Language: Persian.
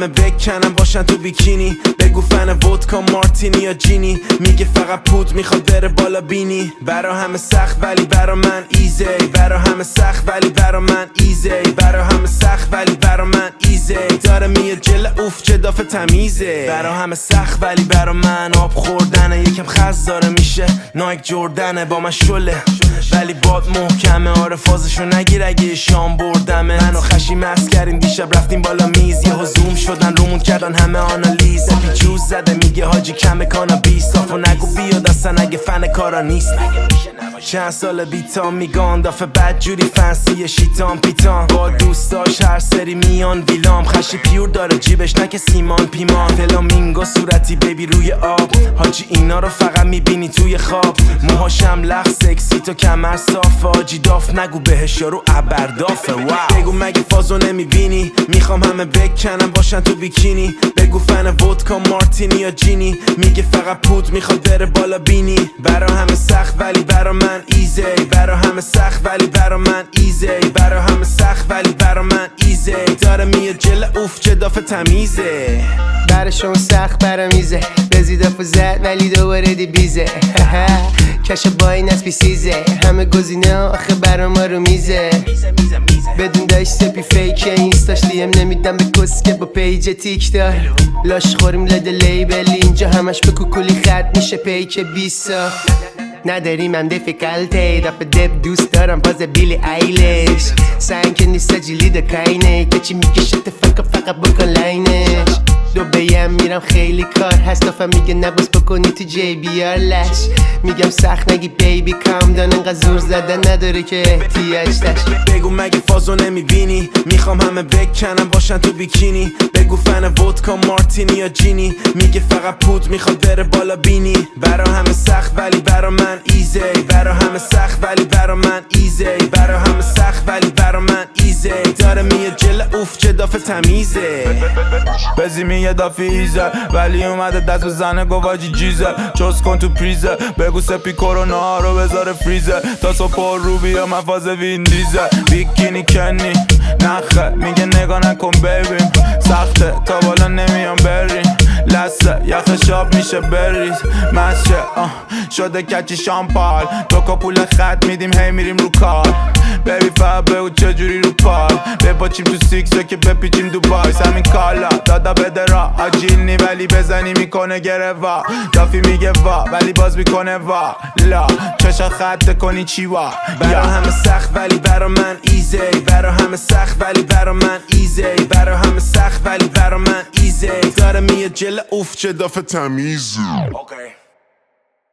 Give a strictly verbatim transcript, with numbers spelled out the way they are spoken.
همه بکنم باشن تو بیکینی. بگو فن ودکا مارتینی یا جینی. میگه فقط پود میخواد بره بالا بینی. برا همه سخت ولی برا من ایزی. برا همه سخت ولی برا من ایزی. برا همه سخت ولی برا من ایزی. داره میاد جل اوف چه دافه تمیزه. برا همه سخت ولی برا من آب خوردنه. یکم خز داره میشه نایک جردنه. با من شله ولی باد محکمه. آره فازشو نگیر اگه شام بردمه. منو خشی مست کردیم دیشب رفتیم بالا میز. یه زوم شدن رومون کردن همه آنالیز. اپی جوز زده میگه حاجی کم کانابیس. صافو نگو بیاد اصلا اگه فن کارا نیست. چند سال بیتام میگان دافه بد جوری فنسی شیطان پیتان. با دوستاش هر سری میان ویلام. خشی پیور داره جیبش نکه سیمان پیمان. فلامینگو صورتی بیبی روی آب. حاجی اینا رو فقط میبینی توی خواب. موهاشم لخ سکسی تو کمر صافه. حاجی داف نگو بهش یارو ابردافه. واو بگو مگه فازو نمیبینی. میخوام همه بکنم باشن تو بیکینی. بگو فن ودکا مارتینی یا جینی. میگه فقط پود میخواد بره بالا بینی. برا همه سخت ولی برا من ایزی. برا همه سخت ولی برا من ایزی. برا همه سخت ولی برا من ایزی. داره میاد جل اوف چه دافه تمیزه. براشون سخت برا میزه. رزید افو زد ولی دوباره دی بیزه. کش با این اسبی سیزه. همه گزینه آخه برا ما رو میزه. بدون داشت سپی فیکه. اینستاش دیم نمیدم به کسکه با پیج تیک دار. لاش خوریم لده لیبل. اینجا همش به کوکولی خط میشه پیک بیسا. نداریم هم دیفیکالتی. دافه دب دوست دارم باز بیلی ایلیش. سنگ که نیست جیلی دا کاینه. که چی میگه شت فکر فقط بکن لاینش. دو بیم میرم خیلی کار هست. دافه میگه نباز بکنی تو جی بی آر لش. میگم سخت نگی بیبی کام دان. انقدر زور زدن نداره که احتیاج داشت. بگو مگه فازو نمیبینی. میخوام همه بکنم باشن تو بیکینی. بگو فن ودکا مارتینی یا جینی. میگه فقط پود میخواد بره بالا بینی. برا همه سخت ولی برا من ایزی. برا همه سخت ولی برا من ایزی. برا همه سخت ولی برا من ایزی. داره میاد جل اوف چه دافه تمیزه. بزی میگه دافی ایزه ولی اومده دست بزنه گواجی جیزه. چوز کن تو پریزه. بگو سپی کرونا رو بذاره فریزه. تا صبح رو بیا من فاز وین دیزه. بیکینی کنی نخه میگه نگاه نکن ببین. سخته تا بالا نمیام بریم. لسه یخ شاب میشه بریز. مشه آه شده کچی شامپال. تو که پول خط میدیم هی میریم رو کار. بیبی فا بگو چجوری رو پار. بپاچیم تو سیکسه که بپیچیم دوبای. همین کالا دادا بده را آجیلنی ولی بزنی میکنه گره وا. دافی میگه وا ولی باز میکنه وا لا. چشا خط کنی چی وا. برا همه سخت ولی برا من ایزی. برا همه سخت ولی برا من ایزی. برا همه سخت ولی برا من ایزی. داره میاد جل اوف چه دافه تمیزه.